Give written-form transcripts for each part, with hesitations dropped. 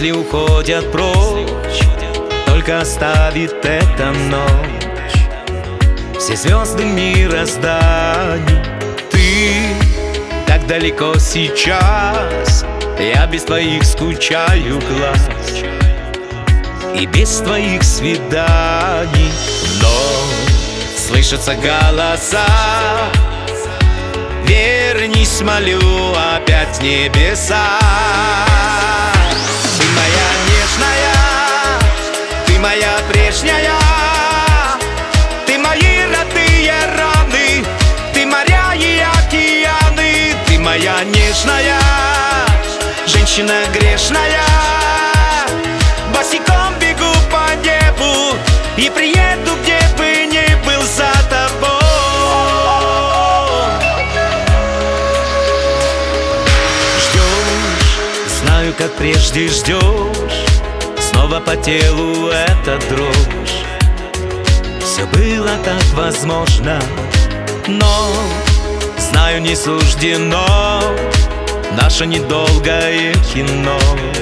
мысли уходят прочь, только оставит эта ночь все звезды мирозданий. Ты так далеко сейчас, я без твоих скучаю глаз и без твоих свиданий. Вновь слышатся голоса, вернись, молю, опять в небеса. Ты моя нежная, ты моя прежняя, ты мои родные раны, ты моря и океаны. Ты моя нежная, женщина грешная, босиком бегу по небу и приеду, где бы ни был, за тобой. Ждешь, знаю, как прежде ждешь, снова по телу эта дрожь. Все было так возможно, но знаю, не суждено наше недолгое кино.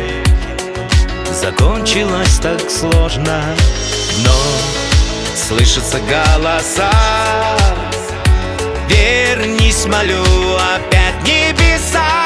Закончилось так сложно, но слышатся голоса, вернись, молю, опять в небеса.